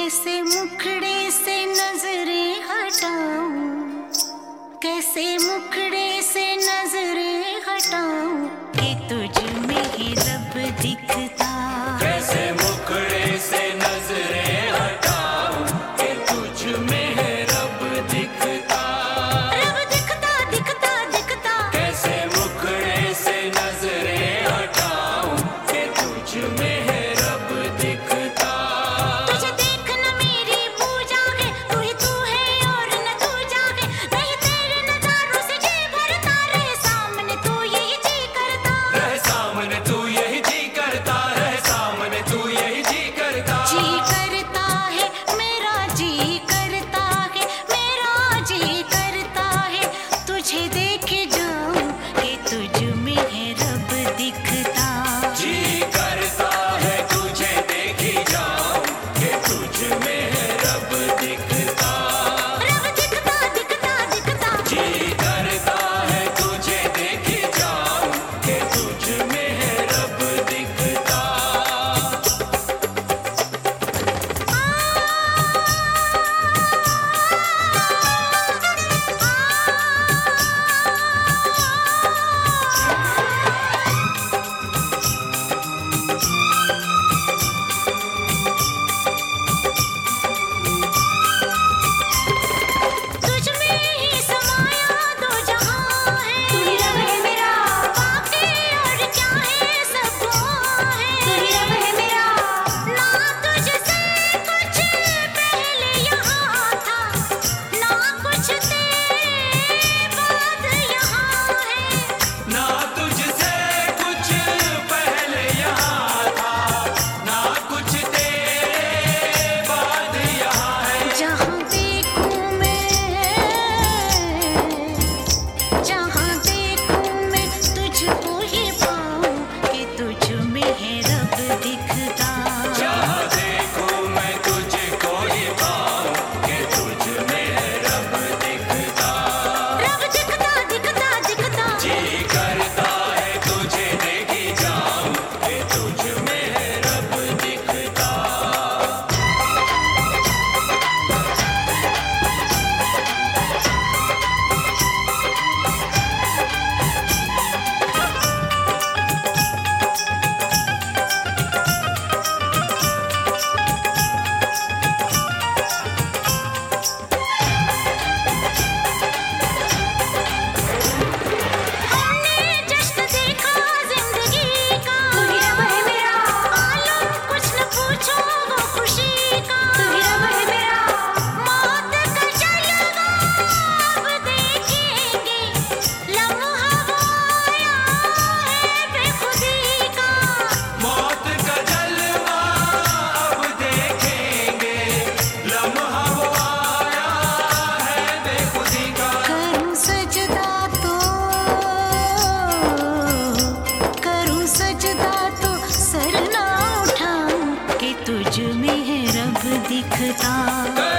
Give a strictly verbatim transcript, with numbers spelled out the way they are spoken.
कैसे मुखड़े से नजरें हटाऊं, कैसे मुखड़े से नजरें हटाऊं कि तुझ में ही रब दिखता। कैसे मुखड़े से नजरें हटाऊं कि तुझ में है रब दिखता। रब दिखता दिखता दिखता। कैसे मुखड़े से नजरें हटाऊं कि तुझ में है रब दिखता। तुझे देखना मेरी पूजा है, तू ही तू है और न तू जागे। नहीं तेरे नजारों से जी भरता, रहे सामने तू यही जी करता। रहे सामने तू यही जी करता, रहे सामने तू यही जी करता। जी करता है मेरा, जी करता है मेरा, जी करता है तुझे देख जाऊं कि तुझ में है रब दिखता। जी करता है तुझे देखी जाऊं कि तुझ में है रब दिखता। रब दिखता दिखता दिखता। जी करता है तुझे देखी जाऊं कि तुझ में है रब दिखता। तुझ में ही समाया दो जहां है, तू ही रब है मेरा। बाकी और क्या है सब दुआ है, तू ही रब है मेरा। ना तुझसे कुछ पहले यहाँ था, ना कुछ तेरे बाद यहाँ है। ना तुझसे कुछ पहले यहाँ था, ना कुछ तेरे बाद यहाँ है। जहाँ देखूं मैं, जहाँ देखूं मैं तुझको ही पाऊं कि तुझ में है रब दिखता। जहाँ देखूं मैं तुझको ही पाऊं कि तुझ में है रब दिखता। रब दिखता दिखता दिखता। जी करता है तुझे देखी जाऊं कि तुझ में है रब दिखता। हमने जश्न देखा जिंदगी का, तू ही रब है मेरा। आलम कुछ न पूछो वो खुशी का, तू ही रब है मेरा। मौत का जलवा अब देखेंगे, लम्हा वो आया है बेखुदी का। मौत का जलवा अब देखेंगे, लम्हा वो आया है बेखुदी का। करूं सजदा तो, करूं सजदा तो सर ना उठाऊं कि तुझ में है रब दिखता।